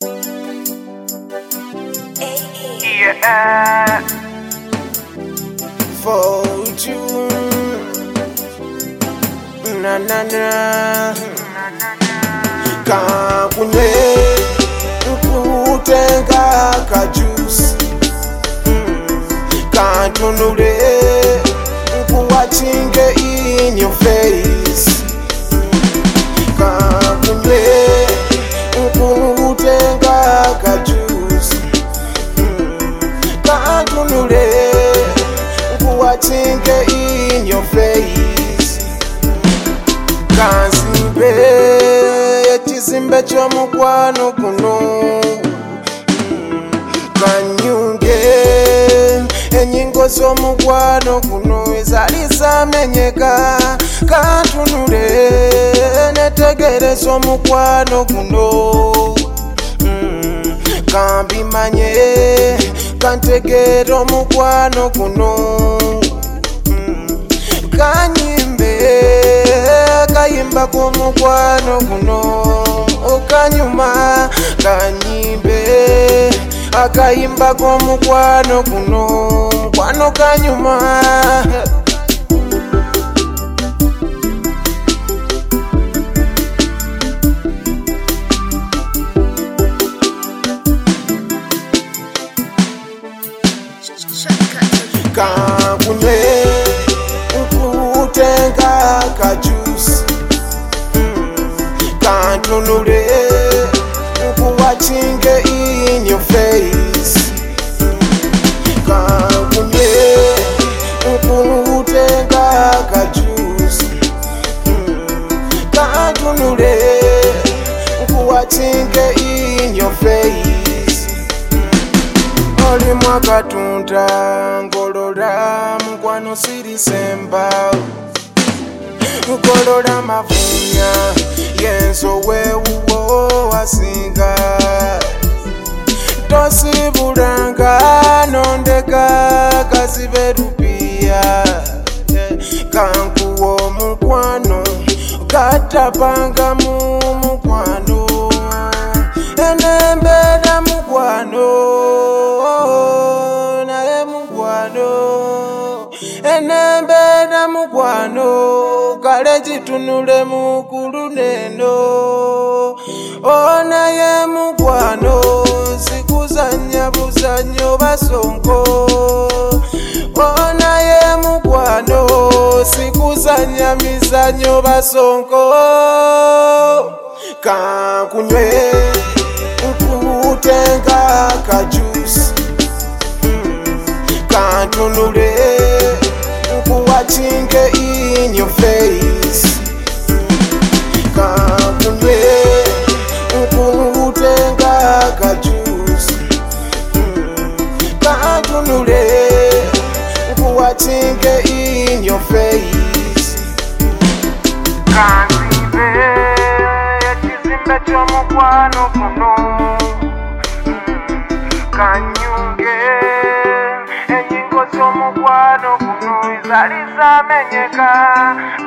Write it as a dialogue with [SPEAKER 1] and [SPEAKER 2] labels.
[SPEAKER 1] Yeah. For you, na na na. Kakunwe ukutenga ka juice, kantunule ukuwachinge in your face. Kakunwe ukutenga ka juice, kantunule ukuwachinge in your face. Kanzimbe ekizimbe ky'omukwano guno, kanyunge ennyingo z'omukwano guno ezaali zamenyeka. Kantunule netegereza omukwano guno, kambimanye kantegeera omukwano guno. Kanyimbe kayimba k'omukwano guno, okanyuma kanyimbe akayimba k'omukwano guno, mukwano kanyuma. Kakunwe ukutenga ka juice, kantunule ukuwachinge in your face. Kakunwe ukutenga ka juice, kantunule ukuwachinge in your face. Oli mwakatunda ngolola mukwano sirisemba, ngolola mafunya yenso wewuwo wasinga. Tosibulanga nondeka kasibe rupiya, kankuwo mukwano katapanga mu mukwano. Enembera mukwano naye mukwano, enembera mukwano kale kitunule mukulu neno. Onaye mukwano sikuzanya buzanyo basonko, onaye mukwano sikuzanya mizanyo basonko. Kakunwe ukutenga ka juice, kantunule ukuwachinge in your face. Kakunwe ukutenga ka juice, kantunule ukuwachinge in your face. Kanzimbe ekizimbe ky'omukwano guno, kanyunge ennyingo z'omukwano guno ezaali zamenyeka.